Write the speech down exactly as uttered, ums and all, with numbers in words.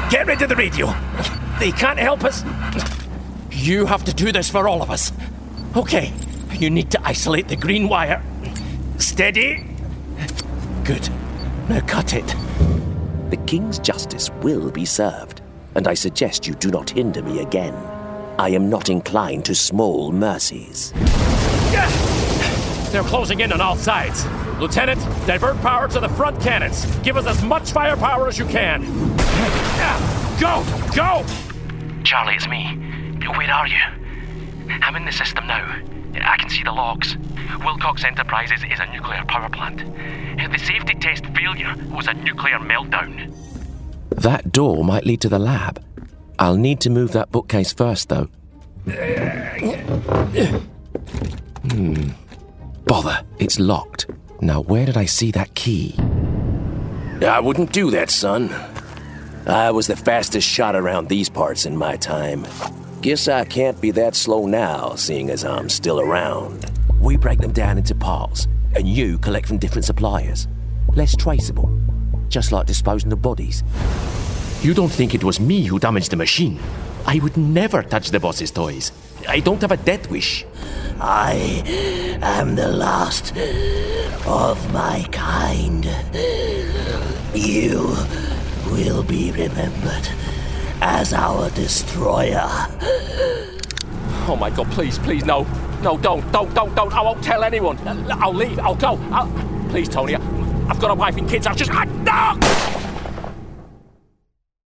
get rid of the radio. They can't help us. You have to do this for all of us. Okay, you need to isolate the green wire. Steady. Good. Now cut it. The King's justice will be served, and I suggest you do not hinder me again. I am not inclined to small mercies. They're closing in on all sides. Lieutenant, divert power to the front cannons. Give us as much firepower as you can. Go! Go! Charlie, it's me. Where are you? I'm in the system now. I can see the logs. Wilcox Enterprises is a nuclear power plant. The safety test failure was a nuclear meltdown. That door might lead to the lab. I'll need to move that bookcase first, though. Hmm. Bother, it's locked. Now, where did I see that key? I wouldn't do that, son. I was the fastest shot around these parts in my time. Guess I can't be that slow now, seeing as I'm still around. We break them down into parts, and you collect from different suppliers. Less traceable. Just like disposing of bodies. You don't think it was me who damaged the machine? I would never touch the boss's toys. I don't have a death wish. I am the last of my kind. You will be remembered as our destroyer. Oh my God, please, please, no. No, don't, don't, don't, don't. I won't tell anyone. I'll leave, I'll go. I'll... Please, Tony, I've got a wife and kids. I'll just... I... No!